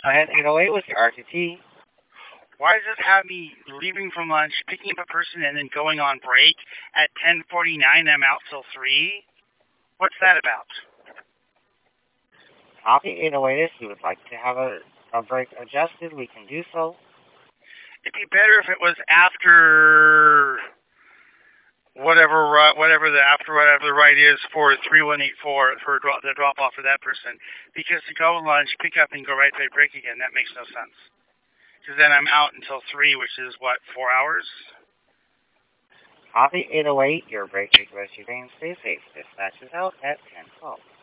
And 808 was the RTT. Why does it have me leaving from lunch, picking up a person, and then going on break at 10:49? I'm out till 3. What's that about? Copy 808. If you would like to have a break adjusted, we can do so. It'd be better if it was after whatever the right is for 3184 for the drop off for that person. Because to go lunch, pick up, and go right to break again, that makes no sense. Because then I'm out until 3, which is what, 4 hours? Copy 808. Your break request remains. Stay safe. Dispatch is out at 10:12.